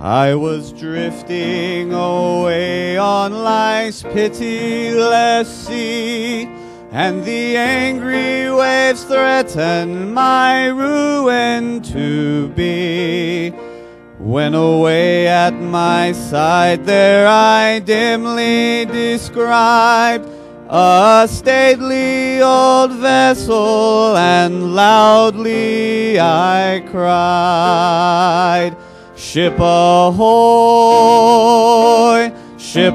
I was drifting away on life's pitiless sea, and the angry waves threatened my ruin to be. When away at my side there I dimly described a stately old vessel, and loudly I cried, "Ship ahoy! Ship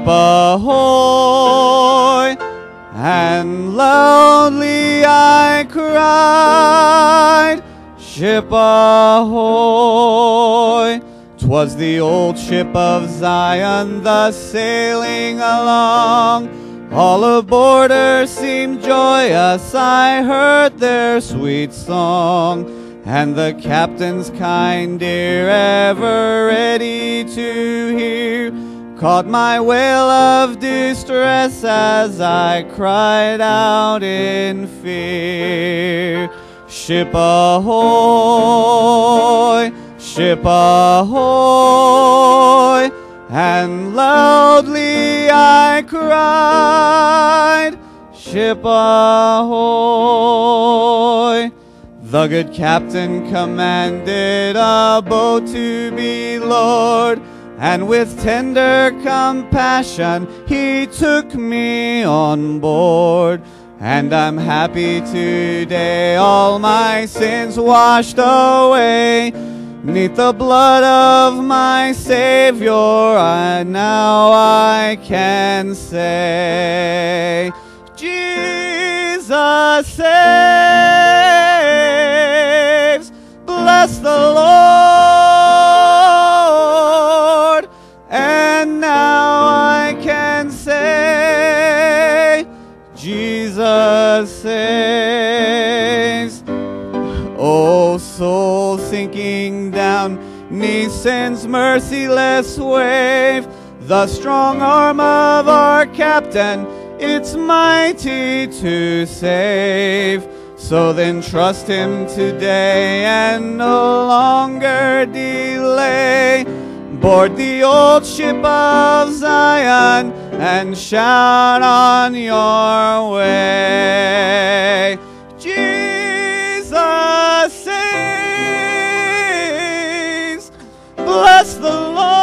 ahoy!" And loudly I cried, "Ship ahoy!" 'Twas the old ship of Zion thus sailing along. All aboard her seemed joyous, I heard their sweet song, and the captain's kind ear, ever ready to hear, caught my wail of distress as I cried out in fear. "Ship ahoy! Ship ahoy!" And loudly I cried, "Ship ahoy!" The good captain commanded a boat to be lowered, and with tender compassion he took me on board. And I'm happy today, all my sins washed away. 'Neath the blood of my Savior, now I can say, Jesus saves. Bless the Lord. And now I can say, Jesus saves. Oh, soul sinking down 'neath sin's merciless wave, the strong arm of our captain, it's mighty to save. So then trust him today and no longer delay. Board the old ship of Zion and shout on your way. Jesus saves. Bless the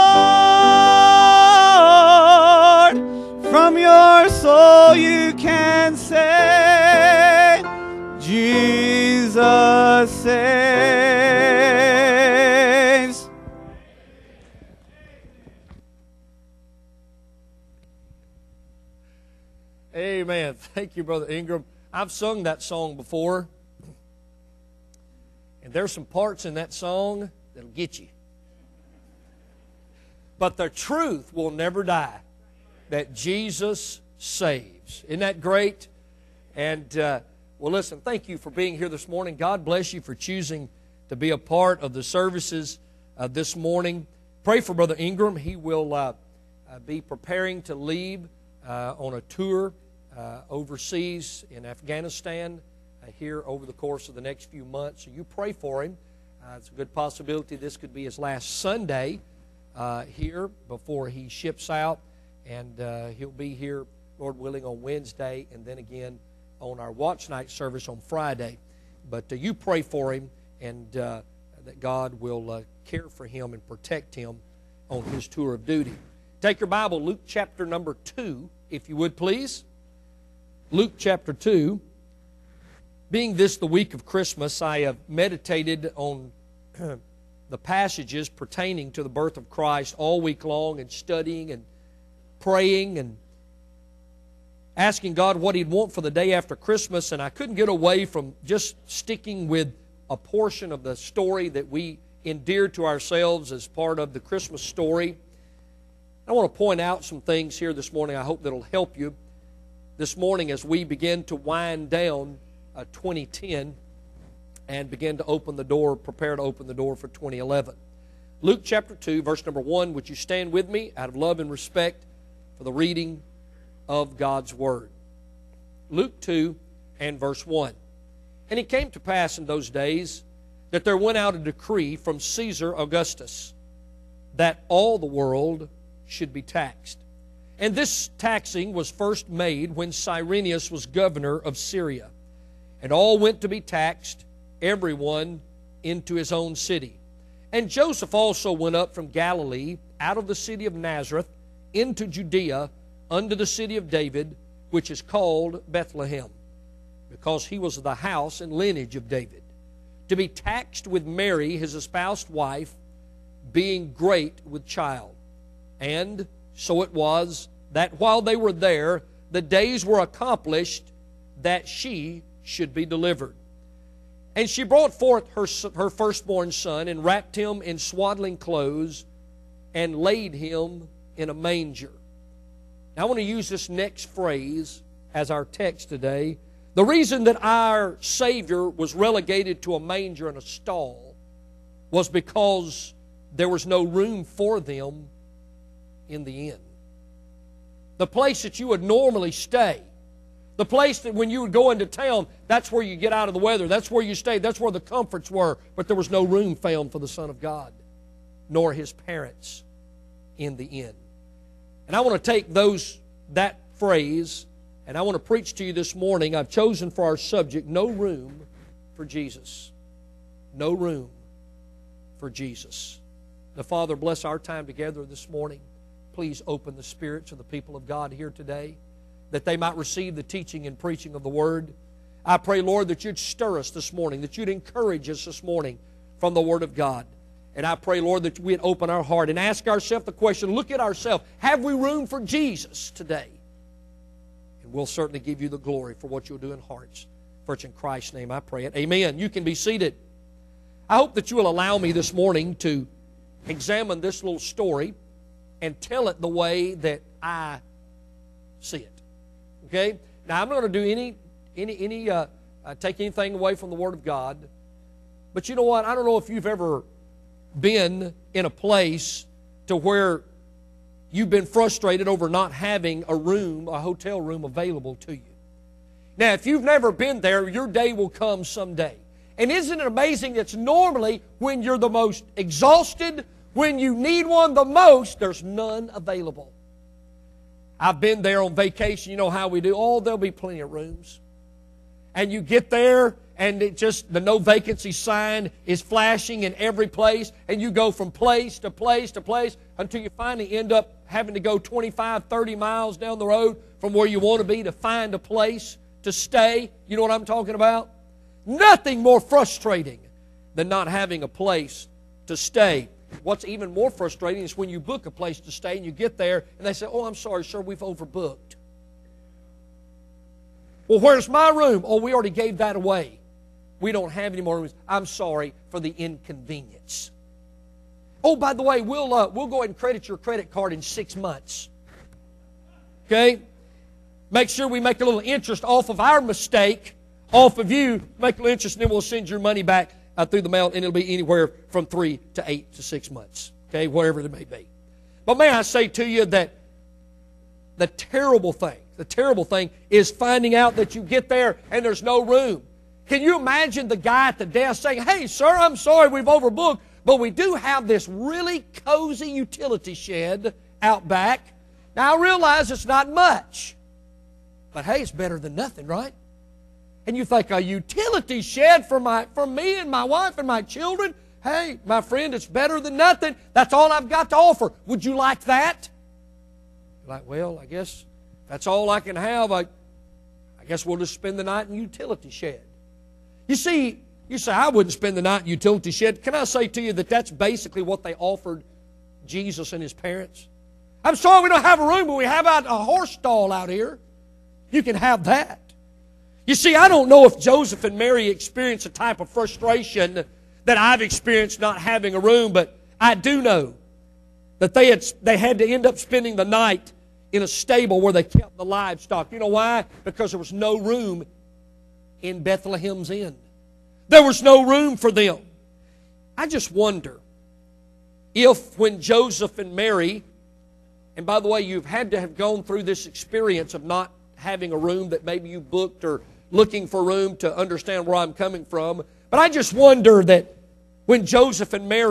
Lord. From your soul you can say, Jesus saves. Amen. Thank you, Brother Ingram. I've sung that song before. And there's some parts in that song that'll get you. But the truth will never die, that Jesus saves. Isn't that great? And, well, listen, thank you for being here this morning. God bless you for choosing to be a part of the services this morning. Pray for Brother Ingram. He will be preparing to leave on a tour overseas in Afghanistan here over the course of the next few months. So you pray for him. It's a good possibility this could be his last Sunday here before he ships out. And he'll be here, Lord willing, on Wednesday and then again on our watch night service on Friday. But you pray for him and that God will care for him and protect him on his tour of duty. Take your Bible, Luke chapter number 2, if you would please. Luke chapter 2. Being this the week of Christmas, I have meditated on the passages pertaining to the birth of Christ all week long, and studying and praying and asking God what He'd want for the day after Christmas. And I couldn't get away from just sticking with a portion of the story that we endear to ourselves as part of the Christmas story. I want to point out some things here this morning I hope that'll help you this morning as we begin to wind down 2010 and begin to prepare to open the door for 2011. Luke chapter 2, verse number 1, would you stand with me out of love and respect for the reading of God's Word. Luke 2 and verse 1. And it came to pass in those days that there went out a decree from Caesar Augustus, that all the world should be taxed. And this taxing was first made when Cyrenius was governor of Syria. And all went to be taxed, everyone into his own city. And Joseph also went up from Galilee, out of the city of Nazareth, into Judea, unto the city of David, which is called Bethlehem, because he was of the house and lineage of David, to be taxed with Mary, his espoused wife, being great with child. And so it was that while they were there, the days were accomplished that she should be delivered. And she brought forth her firstborn son, and wrapped him in swaddling clothes, and laid him in a manger. Now I want to use this next phrase as our text today. The reason that our Savior was relegated to a manger and a stall was because there was no room for them in the inn. The place that you would normally stay, the place that when you would go into town, that's where you get out of the weather, that's where you stayed, that's where the comforts were, but there was no room found for the Son of God, nor His parents in the inn. And I want to take that phrase, and I want to preach to you this morning. I've chosen for our subject, no room for Jesus. No room for Jesus. Now, Father, bless our time together this morning. Please open the spirits of the people of God here today, that they might receive the teaching and preaching of the Word. I pray, Lord, that You'd stir us this morning, that You'd encourage us this morning from the Word of God. And I pray, Lord, that we'd open our heart and ask ourselves the question, look at ourselves, have we room for Jesus today? And we'll certainly give You the glory for what You'll do in hearts. For it's in Christ's name I pray it. Amen. You can be seated. I hope that you will allow me this morning to examine this little story and tell it the way that I see it. Okay? Now, I'm not going to do take anything away from the Word of God. But you know what? I don't know if you've ever been in a place to where you've been frustrated over not having a hotel room available to you. Now, if you've never been there, your day will come someday. And isn't it amazing that normally when you're the most exhausted, when you need one the most, there's none available. I've been there on vacation. You know how we do. Oh, there'll be plenty of rooms. And you get there, and the no vacancy sign is flashing in every place, and you go from place to place to place until you finally end up having to go 25, 30 miles down the road from where you want to be to find a place to stay. You know what I'm talking about? Nothing more frustrating than not having a place to stay. What's even more frustrating is when you book a place to stay and you get there and they say, oh, I'm sorry, sir, we've overbooked. Well, where's my room? Oh, we already gave that away. We don't have any more rooms. I'm sorry for the inconvenience. Oh, by the way, we'll go ahead and credit your credit card in 6 months. Okay? Make sure we make a little interest off of our mistake, off of you. Make a little interest, and then we'll send your money back through the mail, and it'll be anywhere from 3 to 8 to 6 months. Okay? Whatever it may be. But may I say to you that the terrible thing is finding out that you get there and there's no room. Can you imagine the guy at the desk saying, hey, sir, I'm sorry we've overbooked, but we do have this really cozy utility shed out back. Now, I realize it's not much, but hey, it's better than nothing, right? And you think, a utility shed for me and my wife and my children? Hey, my friend, it's better than nothing. That's all I've got to offer. Would you like that? You're like, well, I guess that's all I can have. I guess we'll just spend the night in the utility shed. You see, you say, I wouldn't spend the night in the utility shed. Can I say to you that that's basically what they offered Jesus and His parents? I'm sorry we don't have a room, but we have a horse stall out here. You can have that. You see, I don't know if Joseph and Mary experienced a type of frustration that I've experienced not having a room, but I do know that they had to end up spending the night in a stable where they kept the livestock. You know why? Because there was no room in Bethlehem's inn. There was no room for them. I just wonder if when Joseph and Mary, and by the way, you've had to have gone through this experience of not having a room that maybe you booked or looking for room to understand where I'm coming from. But I just wonder that when Joseph and Mary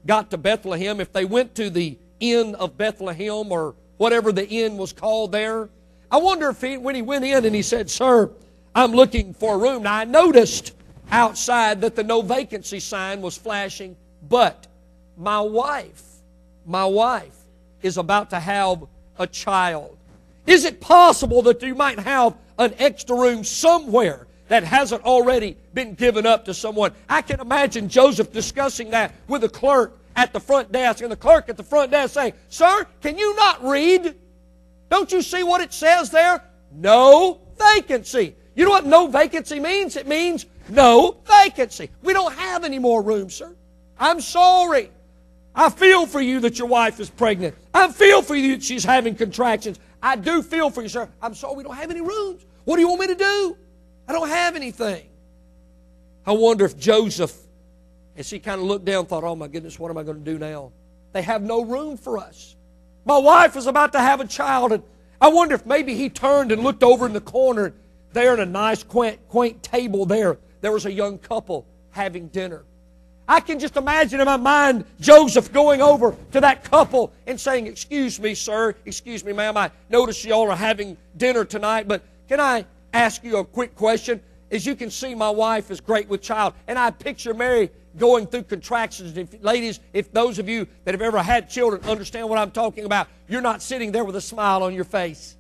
got to Bethlehem, if they went to the inn of Bethlehem or whatever the inn was called there, I wonder if when he went in and he said, "Sir, I'm looking for a room." Now, I noticed outside that the no vacancy sign was flashing, but my wife is about to have a child. Is it possible that you might have an extra room somewhere that hasn't already been given up to someone? I can imagine Joseph discussing that with the clerk at the front desk, and the clerk at the front desk saying, "Sir, can you not read? Don't you see what it says there? No vacancy." You know what no vacancy means? It means no vacancy. We don't have any more room, sir. I'm sorry. I feel for you that your wife is pregnant. I feel for you that she's having contractions. I do feel for you, sir. I'm sorry, we don't have any rooms. What do you want me to do? I don't have anything. I wonder if Joseph, as he kind of looked down, thought, "Oh my goodness, what am I going to do now? They have no room for us. My wife is about to have a child." And I wonder if maybe he turned and looked over in the corner. There in a nice, quaint table there was a young couple having dinner. I can just imagine in my mind Joseph going over to that couple and saying, "Excuse me, sir. Excuse me, ma'am. I notice you all are having dinner tonight, but can I ask you a quick question? As you can see, my wife is great with child." And I picture Mary going through contractions. Ladies, if those of you that have ever had children understand what I'm talking about, you're not sitting there with a smile on your face.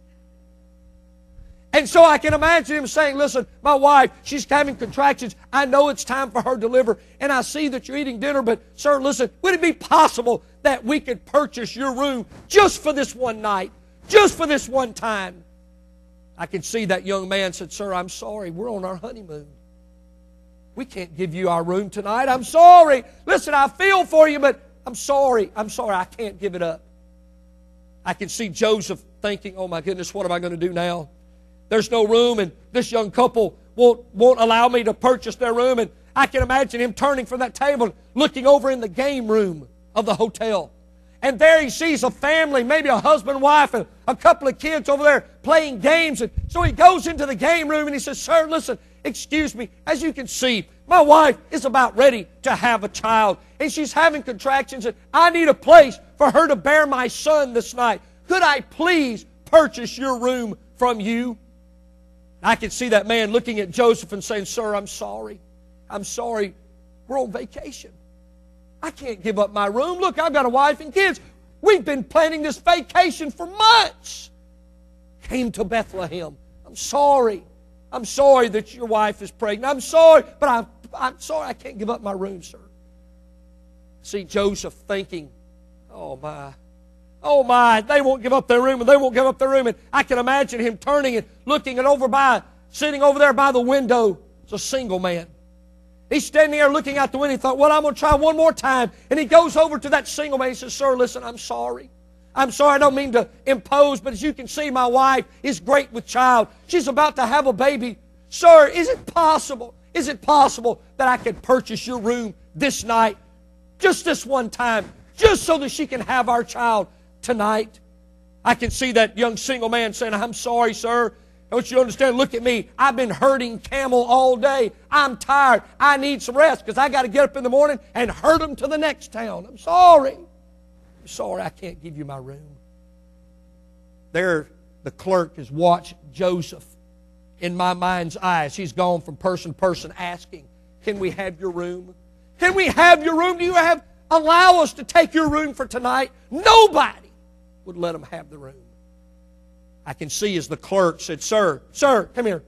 And so I can imagine him saying, "Listen, my wife, she's having contractions. I know it's time for her to deliver, and I see that you're eating dinner, but sir, listen, would it be possible that we could purchase your room just for this one night, just for this one time?" I can see that young man said, "Sir, I'm sorry. We're on our honeymoon. We can't give you our room tonight. I'm sorry. Listen, I feel for you, but I'm sorry. I can't give it up." I can see Joseph thinking, "Oh my goodness, what am I going to do now? There's no room, and this young couple won't allow me to purchase their room." And I can imagine him turning from that table and looking over in the game room of the hotel. And there he sees a family, maybe a husband, wife, and a couple of kids over there playing games. And so he goes into the game room and he says, "Sir, listen, excuse me. As you can see, my wife is about ready to have a child, and she's having contractions, and I need a place for her to bear my son this night. Could I please purchase your room from you?" I can see that man looking at Joseph and saying, "Sir, I'm sorry. I'm sorry. We're on vacation. I can't give up my room. Look, I've got a wife and kids. We've been planning this vacation for months. Came to Bethlehem. I'm sorry. I'm sorry that your wife is pregnant. I'm sorry, but I'm sorry I can't give up my room, sir." See Joseph thinking, "Oh my, they won't give up their room, and they won't give up their room." And I can imagine him turning and looking and sitting over there by the window. It's a single man. He's standing there looking out the window. He thought, "Well, I'm going to try one more time." And he goes over to that single man. He says, "Sir, listen, I'm sorry. I'm sorry. I don't mean to impose, but as you can see, my wife is great with child. She's about to have a baby. Sir, is it possible that I could purchase your room this night, just this one time, just so that she can have our child tonight?" I can see that young single man saying, "I'm sorry, sir. I want you to understand, look at me. I've been herding camel all day. I'm tired. I need some rest because I got to get up in the morning and herd them to the next town. I'm sorry. I'm sorry I can't give you my room." There, the clerk has watched Joseph in my mind's eyes. He's gone from person to person asking, "Can we have your room? Can we have your room? Do you allow us to take your room for tonight?" Nobody would let him have the room. I can see as the clerk said, Sir, come here.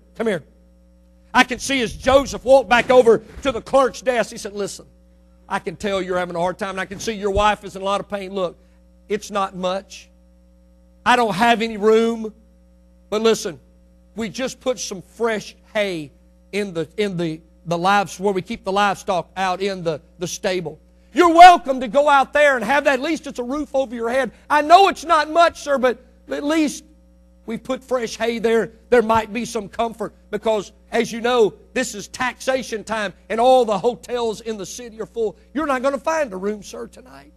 I can see as Joseph walked back over to the clerk's desk, he said, "Listen, I can tell you're having a hard time, and I can see your wife is in a lot of pain. Look, it's not much. I don't have any room, but listen, we just put some fresh hay in the livestock, where we keep the livestock out in the stable. You're welcome to go out there and have that. At least it's a roof over your head. I know it's not much, sir, but at least we put fresh hay there. There might be some comfort because, as you know, this is taxation time and all the hotels in the city are full. You're not going to find a room, sir, tonight."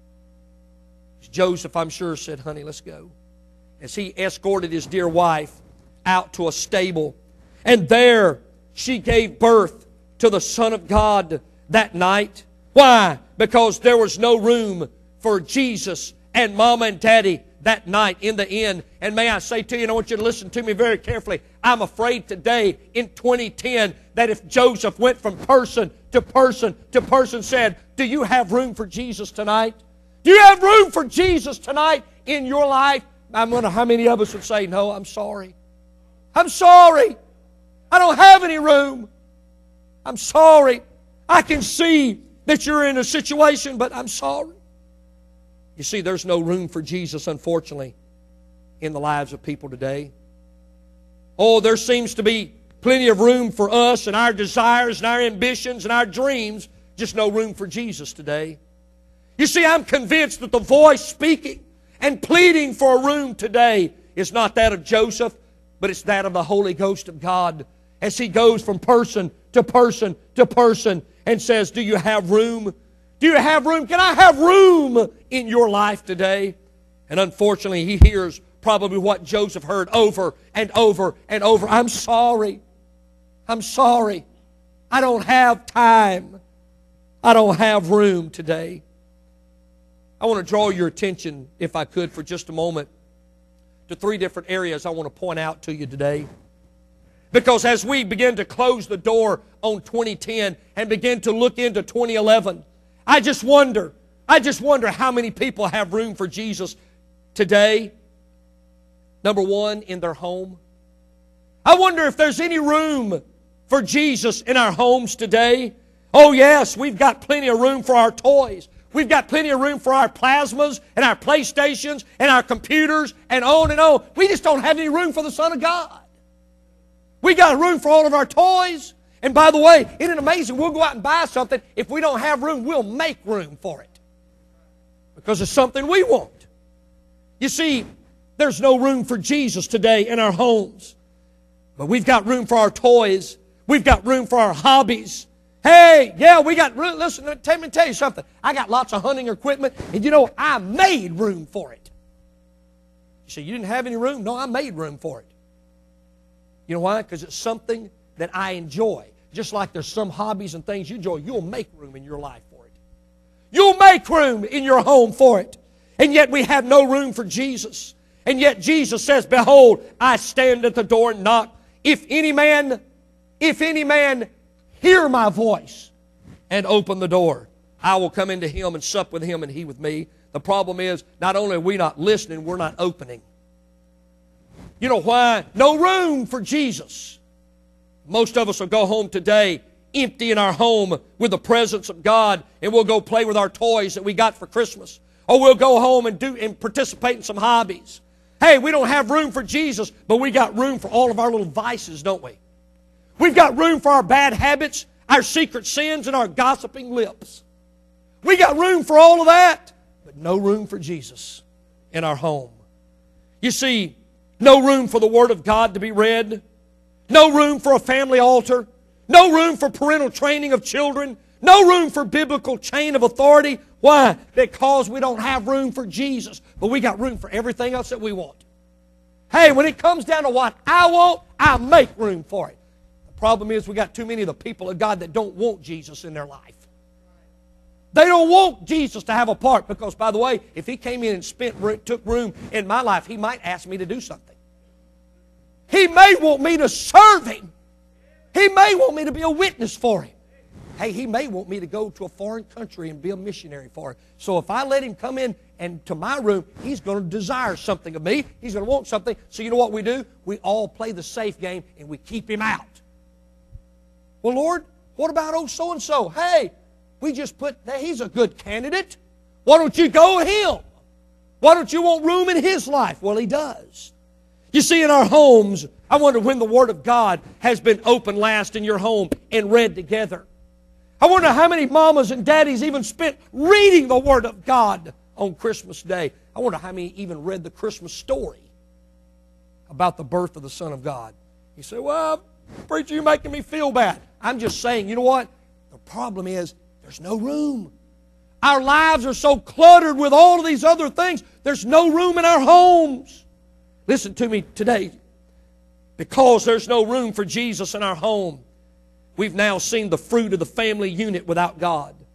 Joseph, I'm sure, said, "Honey, let's go." As he escorted his dear wife out to a stable, and there she gave birth to the Son of God that night. Why? Because there was no room for Jesus and Mama and Daddy that night in the inn. And may I say to you, and I want you to listen to me very carefully, I'm afraid today in 2010 that if Joseph went from person to person to person, said, do you have room for Jesus tonight? Do you have room for Jesus tonight in your life? I wonder how many of us would say, no, I'm sorry. I'm sorry. I don't have any room. I'm sorry. I can see that you're in a situation, but I'm sorry. You see, there's no room for Jesus, unfortunately, in the lives of people today. Oh, there seems to be plenty of room for us and our desires and our ambitions and our dreams, just no room for Jesus today. You see, I'm convinced that the voice speaking and pleading for a room today is not that of Joseph, but it's that of the Holy Ghost of God as He goes from person to person to person and says, do you have room? Do you have room? Can I have room in your life today? And unfortunately, he hears probably what Joseph heard over and over and over. I'm sorry. I'm sorry. I don't have time. I don't have room today. I want to draw your attention, if I could, for just a moment, to 3 different areas I want to point out to you today. Because as we begin to close the door on 2010 and begin to look into 2011, I just wonder how many people have room for Jesus today. Number 1, in their home. I wonder if there's any room for Jesus in our homes today. Oh yes, we've got plenty of room for our toys. We've got plenty of room for our plasmas and our PlayStations and our computers and on and on. We just don't have any room for the Son of God. We got room for all of our toys. And by the way, isn't it amazing? We'll go out and buy something. If we don't have room, we'll make room for it. Because it's something we want. You see, there's no room for Jesus today in our homes. But we've got room for our toys. We've got room for our hobbies. Hey, yeah, we got room. Listen, let me tell you something. I got lots of hunting equipment, and you know, I made room for it. You say, you didn't have any room? No, I made room for it. You know why? Because it's something that I enjoy. Just like there's some hobbies and things you enjoy, you'll make room in your life for it. You'll make room in your home for it. And yet we have no room for Jesus. And yet Jesus says, behold, I stand at the door and knock. If any man hear my voice and open the door, I will come into him and sup with him and he with me. The problem is, not only are we not listening, we're not opening. You know why? No room for Jesus. Most of us will go home today empty in our home with the presence of God, and we'll go play with our toys that we got for Christmas. Or we'll go home and participate in some hobbies. Hey, we don't have room for Jesus, but we got room for all of our little vices, don't we? We've got room for our bad habits, our secret sins, and our gossiping lips. We got room for all of that, but no room for Jesus in our home. You see, no room for the Word of God to be read. No room for a family altar. No room for parental training of children. No room for biblical chain of authority. Why? Because we don't have room for Jesus, but we got room for everything else that we want. Hey, when it comes down to what I want, I make room for it. The problem is we got too many of the people of God that don't want Jesus in their life. They don't want Jesus to have a part because, by the way, if He came in and took room in my life, He might ask me to do something. He may want me to serve Him. He may want me to be a witness for Him. Hey, He may want me to go to a foreign country and be a missionary for Him. So if I let Him come in and to my room, He's going to desire something of me. He's going to want something. So you know what we do? We all play the safe game and we keep Him out. Well, Lord, what about old so-and-so? Hey, we just put, he's a good candidate. Why don't you go with him? Why don't you want room in his life? Well, He does. You see, in our homes, I wonder when the Word of God has been opened last in your home and read together. I wonder how many mamas and daddies even spent reading the Word of God on Christmas Day. I wonder how many even read the Christmas story about the birth of the Son of God. You say, well, preacher, you're making me feel bad. I'm just saying, you know what? The problem is there's no room. Our lives are so cluttered with all of these other things, there's no room in our homes. Listen to me today. Because there's no room for Jesus in our home, we've now seen the fruit of the family unit without God.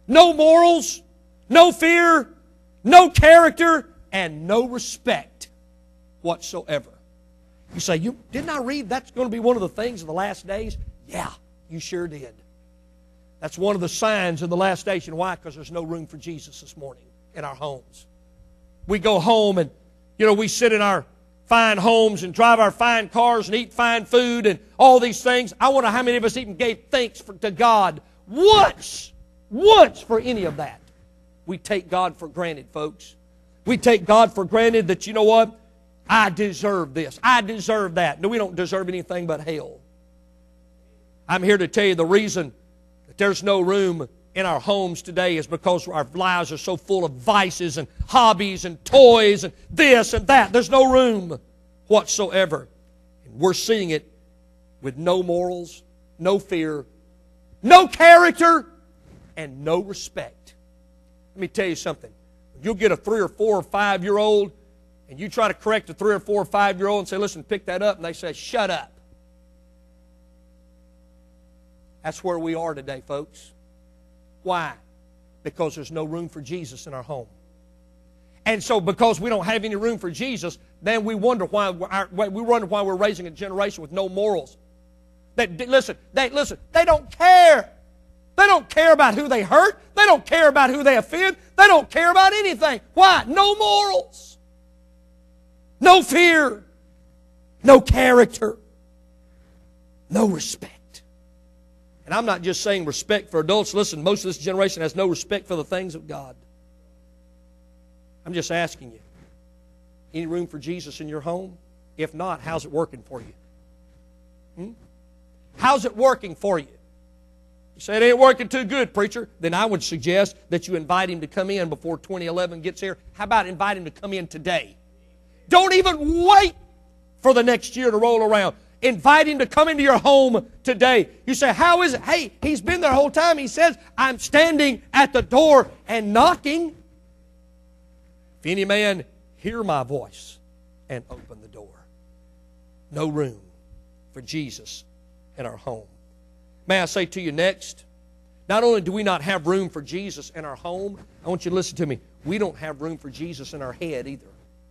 no morals, no fear, no character, and no respect whatsoever. You say, didn't I read that's going to be one of the things of the last days? Yeah, you sure did. That's one of the signs of the last days. You know why? Because there's no room for Jesus this morning in our homes. We go home and, we sit in our fine homes and drive our fine cars and eat fine food and all these things. I wonder how many of us even gave thanks to God once for any of that. We take God for granted, folks. We take God for granted that, you know what? I deserve this. I deserve that. No, we don't deserve anything but hell. I'm here to tell you the reason that there's no room in our homes today is because our lives are so full of vices and hobbies and toys and this and that. There's no room whatsoever. And we're seeing it with no morals, no fear, no character, and no respect. Let me tell you something. You'll get a 3 or 4 or 5-year-old and you try to correct a 3 or 4 or 5-year-old and say, listen, pick that up, and they say, shut up. That's where we are today, folks. Why? Because there's no room for Jesus in our home. And so because we don't have any room for Jesus, then we wonder why we're raising a generation with no morals. They don't care. They don't care about who they hurt. They don't care about who they offend. They don't care about anything. Why? No morals. No fear. No character. No respect. And I'm not just saying respect for adults. Listen, most of this generation has no respect for the things of God. I'm just asking you, any room for Jesus in your home? If not, how's it working for you? How's it working for you? You say, it ain't working too good, preacher. Then I would suggest that you invite him to come in before 2011 gets here. How about invite him to come in today? Don't even wait for the next year to roll around. Invite him to come into your home today. You say, how is it? Hey, he's been there the whole time. He says, I'm standing at the door and knocking. If any man hear my voice and open the door. No room for Jesus in our home. May I say to you next, not only do we not have room for Jesus in our home, I want you to listen to me, we don't have room for Jesus in our head either.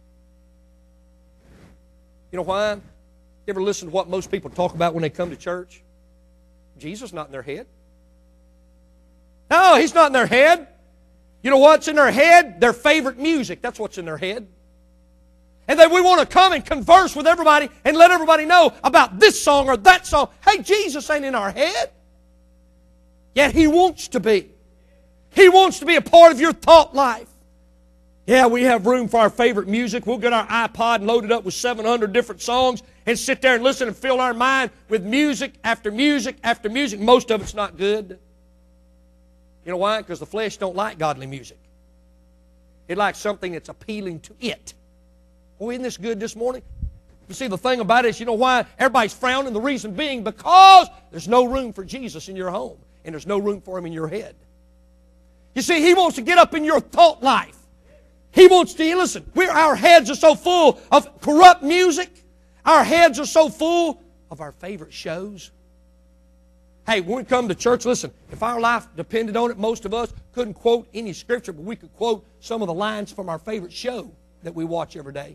You know why? You ever listen to what most people talk about when they come to church? Jesus not in their head. No, He's not in their head. You know what's in their head? Their favorite music. That's what's in their head. And then we want to come and converse with everybody and let everybody know about this song or that song. Hey, Jesus ain't in our head. Yet He wants to be. He wants to be a part of your thought life. Yeah, we have room for our favorite music. We'll get our iPod and load it up with 700 different songs and sit there and listen and fill our mind with music after music after music. Most of it's not good. You know why? Because the flesh don't like godly music. It likes something that's appealing to it. Oh, isn't this good this morning? You see, the thing about it is, you know why everybody's frowning? The reason being because there's no room for Jesus in your home. And there's no room for Him in your head. You see, He wants to get up in your thought life. He wants to, listen, our heads are so full of corrupt music. Our heads are so full of our favorite shows. Hey, when we come to church, listen, if our life depended on it, most of us couldn't quote any scripture, but we could quote some of the lines from our favorite show that we watch every day.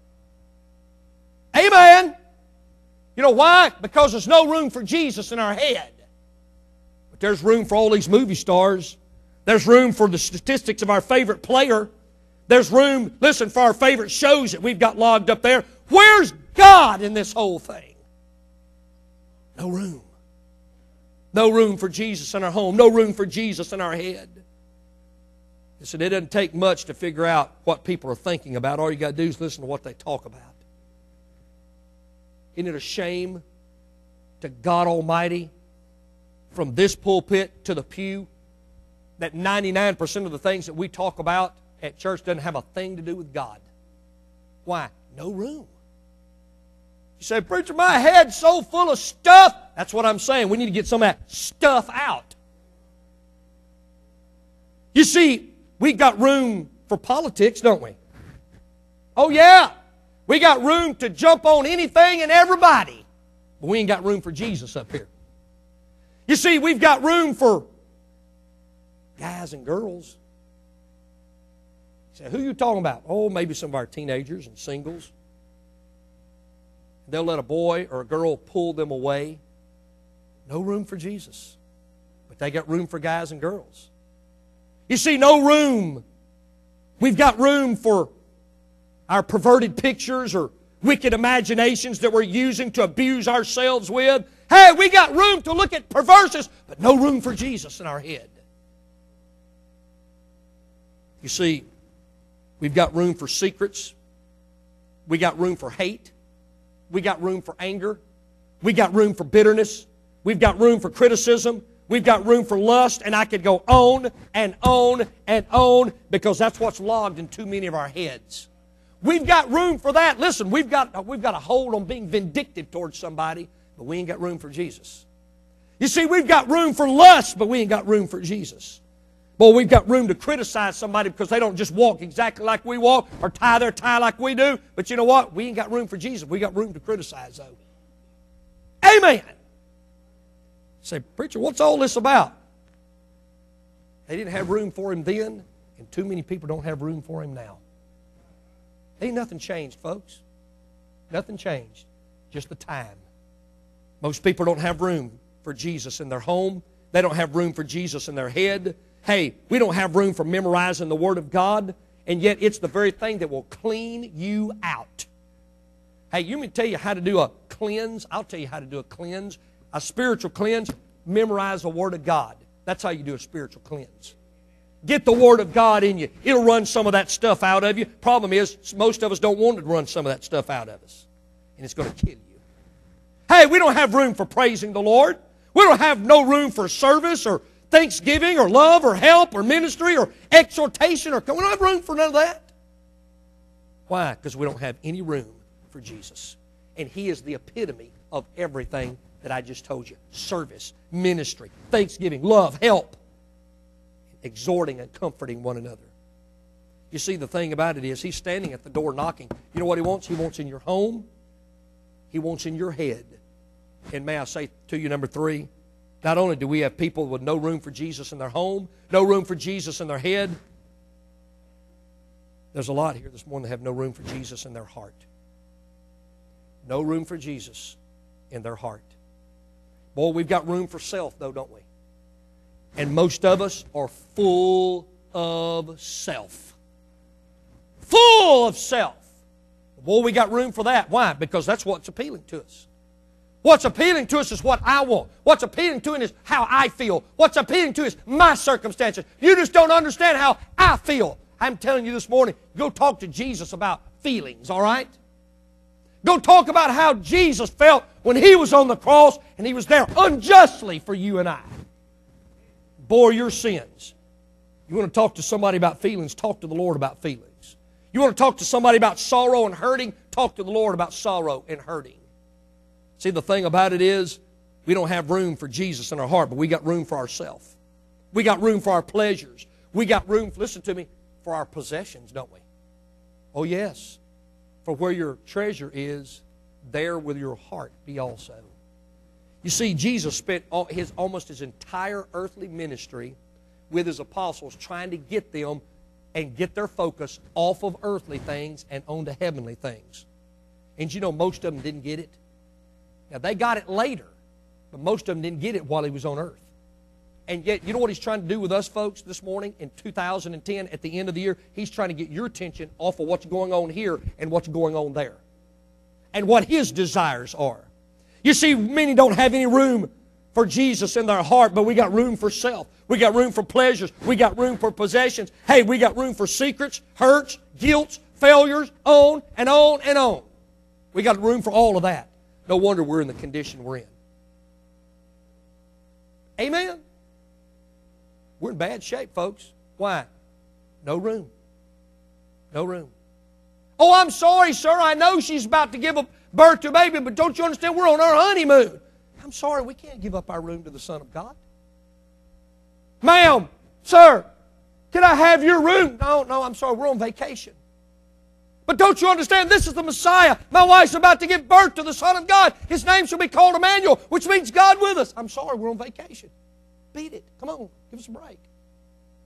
Amen. You know why? Because there's no room for Jesus in our head. But there's room for all these movie stars. There's room for the statistics of our favorite player. There's room, listen, for our favorite shows that we've got logged up there. Where's God in this whole thing? No room. No room for Jesus in our home. No room for Jesus in our head. Listen, it doesn't take much to figure out what people are thinking about. All you got to do is listen to what they talk about. Isn't it a shame to God Almighty, from this pulpit to the pew, that 99% of the things that we talk about at church doesn't have a thing to do with God? Why? No room. You say, preacher, my head's so full of stuff. That's what I'm saying. We need to get some of that stuff out. You see, we got room for politics, don't we? Oh, yeah. We got room to jump on anything and everybody. But we ain't got room for Jesus up here. You see, we've got room for guys and girls. You say, who are you talking about? Oh, maybe some of our teenagers and singles. They'll let a boy or a girl pull them away. No room for Jesus. But they got room for guys and girls. You see, no room. We've got room for our perverted pictures or wicked imaginations that we're using to abuse ourselves with. Hey, we got room to look at perverseness, but no room for Jesus in our head. You see, we've got room for secrets. We got room for hate. We got room for anger. We got room for bitterness. We've got room for criticism. We've got room for lust, and I could go on and on and on because that's what's logged in too many of our heads. We've got room for that. Listen, we've got a hold on being vindictive towards somebody, but we ain't got room for Jesus. You see, we've got room for lust, but we ain't got room for Jesus. Boy, we've got room to criticize somebody because they don't just walk exactly like we walk or tie their tie like we do. But you know what? We ain't got room for Jesus. We got room to criticize, though. Amen. Say, preacher, what's all this about? They didn't have room for Him then, and too many people don't have room for Him now. Ain't nothing changed, folks. Nothing changed. Just the time. Most people don't have room for Jesus in their home. They don't have room for Jesus in their head. Hey, we don't have room for memorizing the Word of God, and yet it's the very thing that will clean you out. Hey, you want me to tell you how to do a cleanse? I'll tell you how to do a cleanse. A spiritual cleanse, memorize the Word of God. That's how you do a spiritual cleanse. Get the Word of God in you. It'll run some of that stuff out of you. Problem is, most of us don't want to run some of that stuff out of us. And it's going to kill you. Hey, we don't have room for praising the Lord. We don't have no room for service or thanksgiving or love or help or ministry or exhortation. We don't have room for none of that. Why? Because we don't have any room for Jesus. And He is the epitome of everything that I just told you. Service, ministry, thanksgiving, love, help, exhorting and comforting one another. You see, the thing about it is He's standing at the door knocking. You know what He wants? He wants in your home. He wants in your head. And may I say to you, number 3, not only do we have people with no room for Jesus in their home, no room for Jesus in their head, there's a lot here this morning that have no room for Jesus in their heart. No room for Jesus in their heart. Boy, we've got room for self, though, don't we? And most of us are full of self. Full of self. Boy, we got room for that. Why? Because that's what's appealing to us. What's appealing to us is what I want. What's appealing to us is how I feel. What's appealing to us is my circumstances. You just don't understand how I feel. I'm telling you this morning, go talk to Jesus about feelings, all right? Go talk about how Jesus felt when He was on the cross and He was there unjustly for you and I. Bore your sins. You want to talk to somebody about feelings, talk to the Lord about feelings. You want to talk to somebody about sorrow and hurting, talk to the Lord about sorrow and hurting. See, the thing about it is, we don't have room for Jesus in our heart, but we got room for ourselves. We got room for our pleasures. We got room, listen to me, for our possessions, don't we? Oh, yes. For where your treasure is, there will your heart be also. You see, Jesus spent almost his entire earthly ministry with His apostles trying to get them and get their focus off of earthly things and onto heavenly things. And you know, most of them didn't get it. Now, they got it later, but most of them didn't get it while He was on earth. And yet, you know what He's trying to do with us folks this morning in 2010 at the end of the year? He's trying to get your attention off of what's going on here and what's going on there. And what His desires are. You see, many don't have any room for Jesus in their heart, but we got room for self. We got room for pleasures. We got room for possessions. Hey, we got room for secrets, hurts, guilt, failures, on and on and on. We got room for all of that. No wonder we're in the condition we're in. Amen? We're in bad shape, folks. Why? No room. No room. Oh, I'm sorry, sir. I know she's about to give birth to a baby, but don't you understand? We're on our honeymoon. I'm sorry, we can't give up our room to the Son of God. Ma'am, sir, can I have your room? No, I'm sorry, we're on vacation. But don't you understand? This is the Messiah. My wife's about to give birth to the Son of God. His name shall be called Emmanuel, which means God with us. I'm sorry, we're on vacation. Beat it. Come on, give us a break.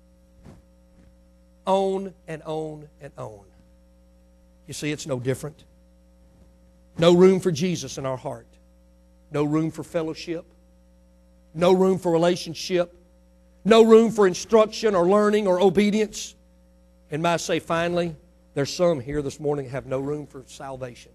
On and on and on. You see, it's no different. No room for Jesus in our heart. No room for fellowship. No room for relationship. No room for instruction or learning or obedience. And may I say finally, there's some here this morning that have no room for salvation.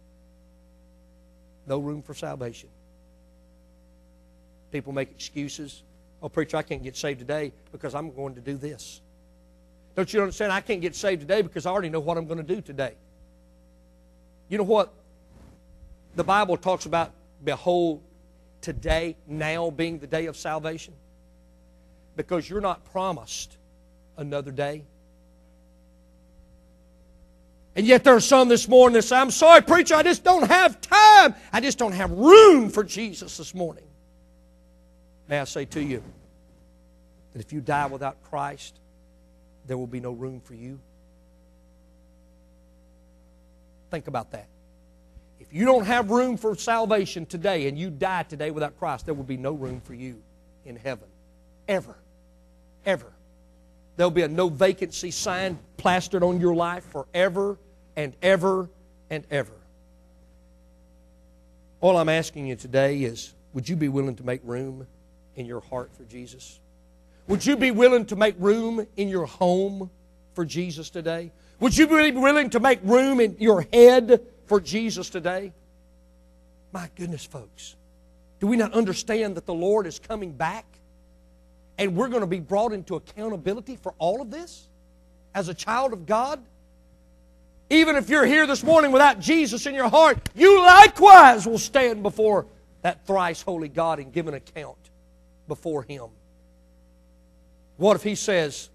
No room for salvation. People make excuses. Oh, preacher, I can't get saved today because I'm going to do this. Don't you understand? I can't get saved today because I already know what I'm going to do today. You know what? The Bible talks about, behold, today, now being the day of salvation. Because you're not promised another day. And yet there are some this morning that say, I'm sorry, preacher, I just don't have time. I just don't have room for Jesus this morning. May I say to you that if you die without Christ, there will be no room for you. Think about that. If you don't have room for salvation today and you die today without Christ, there will be no room for you in heaven. Ever. Ever. There'll be a no vacancy sign plastered on your life forever and ever and ever. All I'm asking you today is, would you be willing to make room in your heart for Jesus? Would you be willing to make room in your home for Jesus today? Would you be willing to make room in your head for Jesus today? My goodness, folks. Do we not understand that the Lord is coming back? And we're going to be brought into accountability for all of this as a child of God? Even if you're here this morning without Jesus in your heart, you likewise will stand before that thrice holy God and give an account before Him. What if He says,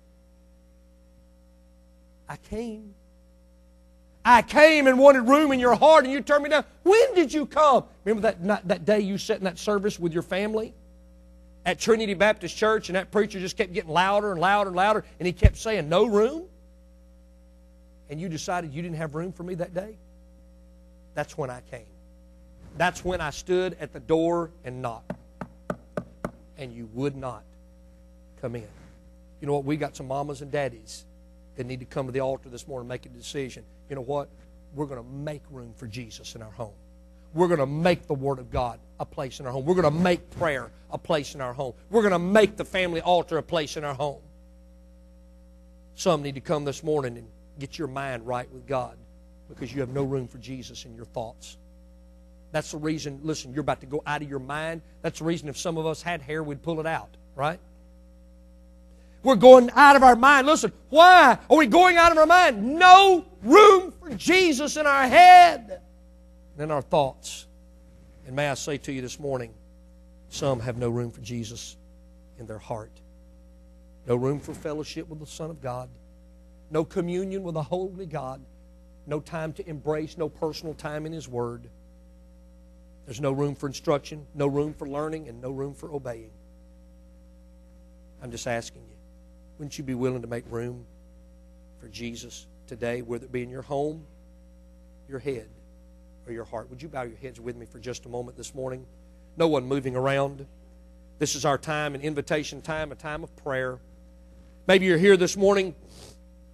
I came and wanted room in your heart and you turned me down? When did you come? Remember that day you sat in that service with your family at Trinity Baptist Church, and that preacher just kept getting louder and louder and louder, and he kept saying, no room? And you decided you didn't have room for me that day? That's when I came. That's when I stood at the door and knocked. And you would not come in. You know what? We got some mamas and daddies that need to come to the altar this morning and make a decision. You know what? We're going to make room for Jesus in our home. We're going to make the Word of God a place in our home. We're going to make prayer a place in our home. We're going to make the family altar a place in our home. Some need to come this morning and get your mind right with God because you have no room for Jesus in your thoughts. That's the reason, listen, you're about to go out of your mind. That's the reason if some of us had hair, we'd pull it out, right? We're going out of our mind. Listen, why are we going out of our mind? No room for Jesus in our head and in our thoughts. And may I say to you this morning, some have no room for Jesus in their heart. No room for fellowship with the Son of God. No communion with the Holy God. No time to embrace, no personal time in His Word. There's no room for instruction, no room for learning, and no room for obeying. I'm just asking you, wouldn't you be willing to make room for Jesus today, whether it be in your home, your head, or your heart? Would you bow your heads with me for just a moment this morning? No one moving around. This is our time, an invitation time, a time of prayer. Maybe you're here this morning